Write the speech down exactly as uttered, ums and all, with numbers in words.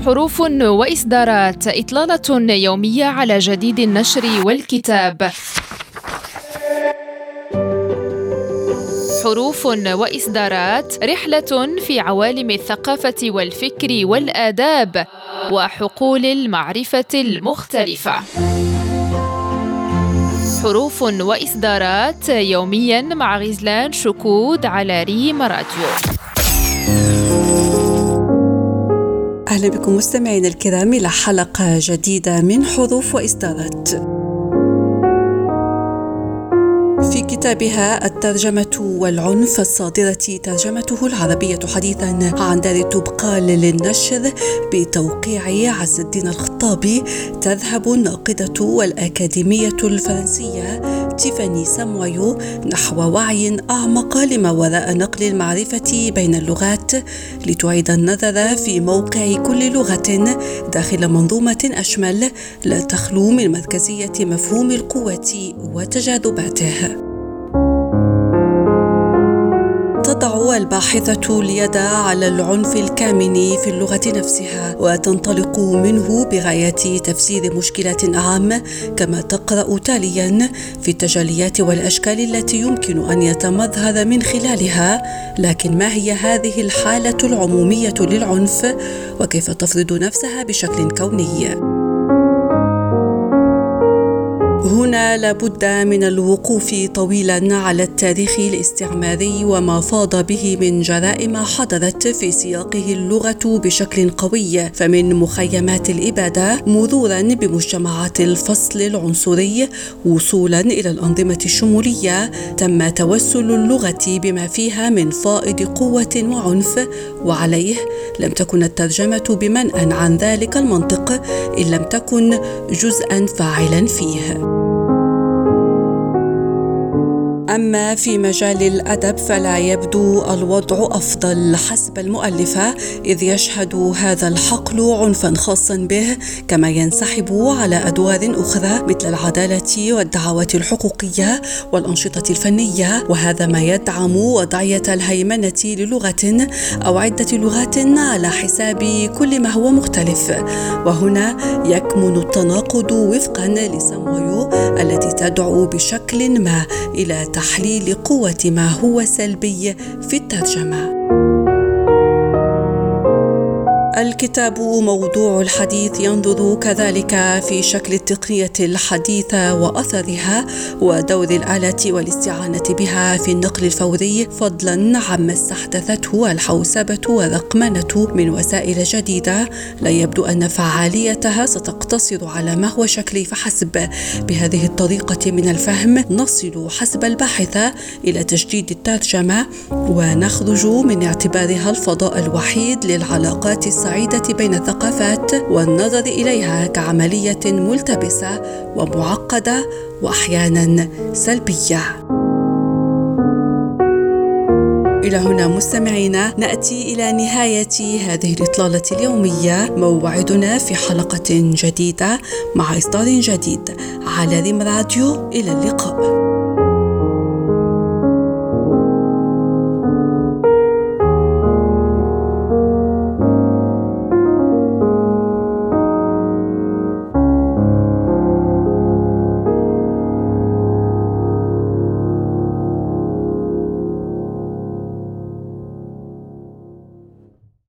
حروف وإصدارات، إطلالة يومية على جديد النشر والكتاب. حروف وإصدارات، رحلة في عوالم الثقافة والفكر والآداب وحقول المعرفة المختلفة. حروف وإصدارات يومياً مع غزلان شكود على ريم راديو. أهلا بكم مستمعين الكرام إلى حلقة جديدة من حروف وإصدارات. في كتابها الترجمة والعنف الصادرة ترجمته العربية حديثا عن دار التبقال للنشر بتوقيع عز الدين الخطابي، تذهب الناقدة والأكاديمية الفرنسية تيفاني ساموايو نحو وعي أعمق لما وراء نقل المعرفة بين اللغات، لتعيد النظر في موقع كل لغة داخل منظومة أشمل لا تخلو من مركزية مفهوم القوة وتجاذباته. تضع الباحثة اليد على العنف الكامن في اللغة نفسها وتنطلق منه بغاية تفسير مشكلة أعم، كما تقرأ تاليا في التجليات والأشكال التي يمكن أن يتمظهر من خلالها. لكن ما هي هذه الحالة العمومية للعنف وكيف تفرض نفسها بشكل كوني؟ هنا لابد من الوقوف طويلا على التاريخ الاستعماري وما فاض به من جرائم حضرت في سياقه اللغة بشكل قوي، فمن مخيمات الإبادة مرورا بمجتمعات الفصل العنصري وصولا إلى الأنظمة الشمولية، تم توسل اللغة بما فيها من فائض قوة وعنف، وعليه لم تكن الترجمة بمنأى عن ذلك المنطق إن لم تكن جزءا فاعلا فيه. أما في مجال الأدب فلا يبدو الوضع أفضل حسب المؤلفة، إذ يشهد هذا الحقل عنفا خاصا به، كما ينسحب على أدوار أخرى مثل العدالة والدعوات الحقوقية والأنشطة الفنية، وهذا ما يدعم وضعية الهيمنة للغة أو عدة لغات على حساب كل ما هو مختلف. وهنا يكمن التناقض وفقا لساموايو التي تدعو بشكل ما إلى تحليل قوة ما هو سلبي في الترجمة. الكتاب موضوع الحديث ينظر كذلك في شكل التقنية الحديثة وأثرها ودور الآلة والاستعانة بها في النقل الفوري، فضلا عما استحدثته الحوسبة والرقمنة من وسائل جديدة. لا يبدو أن فعاليتها ستقتصر على ما هو شكلي فحسب. بهذه الطريقة من الفهم نصل حسب الباحثة إلى تجديد الترجمة ونخرج من اعتبارها الفضاء الوحيد للعلاقات السعيدة بين الثقافات والنظر إليها كعملية ملتبسة ومعقدة وأحيانا سلبية. إلى هنا مستمعينا نأتي إلى نهاية هذه الإطلالة اليومية. موعدنا في حلقة جديدة مع إصدار جديد على ريم راديو. إلى اللقاء.